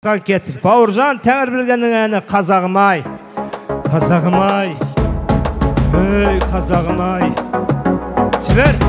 Қазақтан кеттік. Бауыржан Тәңірбергеннің әні «Қазағым-ай». Қазағым-ай. Ей, қазағым-ай. Жібер.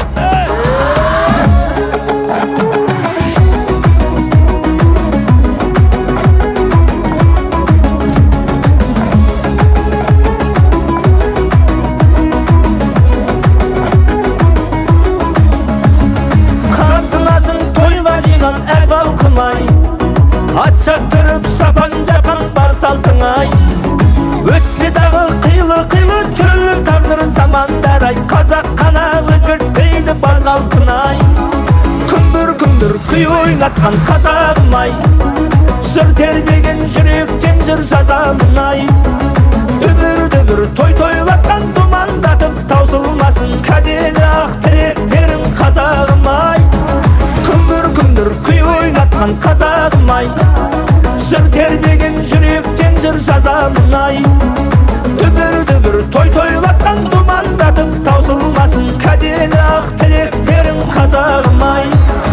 Қазынасын тойға жиған әз халқым-ай, ат шаптырып шапан-жапан бар салтың-ай. Өтсе дағы қилы-қилы түрлі тағдыр замандар-ай, қазақ қана өзгертпейді баз қалпын-ай. Күмбір-күмбір күй ойнатқан қазағым-ай, жыр тербеген жүректен жыр жазамын-ай. Дүбір-дүбір той-тойлатқан думандатып таусылмасын кәделі ақ тілектерің қазағым-ай. Күмбір-күмбір күй ойнатқан қазағым-ай, жыр тербеген жүректен жыр жазамын-ай. Дүбір-дүбір той-тойлатқан думандатып таусылмасын кәделі ақ тілектерің қазағым-ай.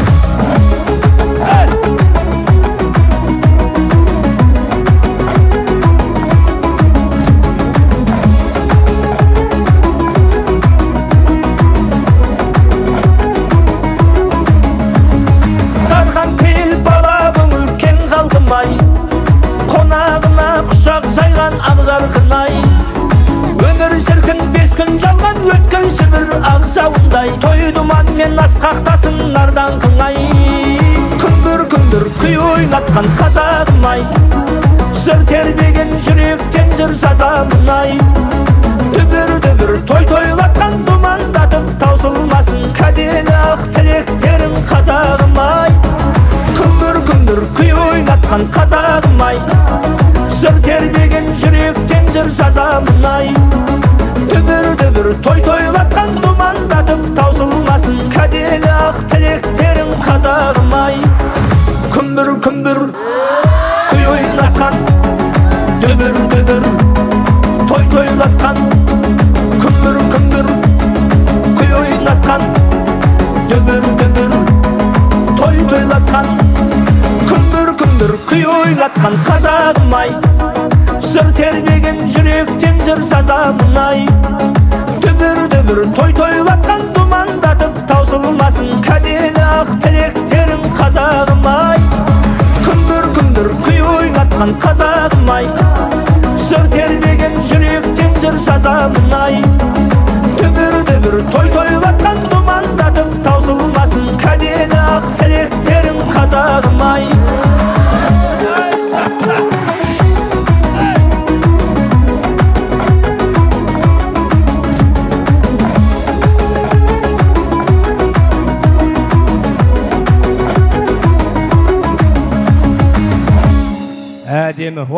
Қонағына құшақ жайған ақ жарқын-ай, өмір шіркін 5 күн жалған өткен шібір ақ жауындай, той думанмен асқақтасын нардан-қың-ай. Күмбір-күмбір күй ойнатқан қазағым-ай, жыр тербеген жүректен жыр жазамын-ай. Дүбір-дүбір той-тойлатқан думандатып таусылмасын кәделі ақ тілектерің қазағым-ай. Күмбір-күмбір күй ойнатқан қазағым-ай, жыр тербеген жүректен жыр жазамын-ай. Дүбір-дүбір той-тойлатқан думандатып таусылмасын кәделі ақ тілектерің қазағым-ай. Күмбір-күмбір күй ойнатқан, дүбір-дүбір той-тойлатқан. Күмбір-күмбір күй ойнатқан, дүбір-дүбір той-тойлатқан. Күмбір-күмбір күй ойнатқан қазағым-ай, жыр тербеген жүректен жыр жазамын-ай. Дүбір-дүбір той-тойлатқан думандатып таусылмасын кәделі ақ тілектерің қазағым-ай. Күмбір-күмбір күй ойнатқан қазағым-ай, жыр тербеген жүректен жыр жазамын-ай. Дүбір-дүбір той-тойлатқан думандатып таусылмасын кәделі ақ тілектерің қазағым-ай. Әдемі.